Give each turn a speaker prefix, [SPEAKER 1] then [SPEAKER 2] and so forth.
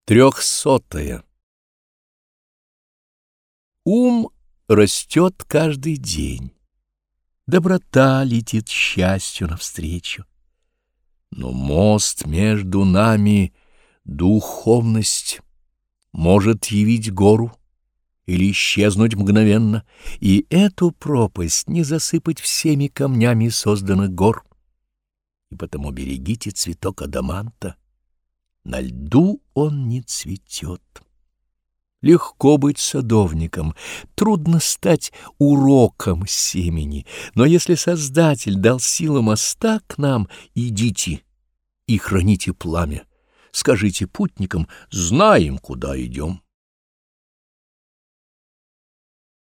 [SPEAKER 1] 300. Ум растет каждый день, доброта летит счастью навстречу. Но мост между нами — духовность, может явить гору или исчезнуть мгновенно, и эту пропасть не засыпать всеми камнями созданных гор. И потому берегите цветок адаманта, на льду он не цветет. Легко быть садовником, трудно стать уроком семени, но если Создатель дал силу моста к нам, идите и храните пламя, скажите путникам: знаем, куда идем.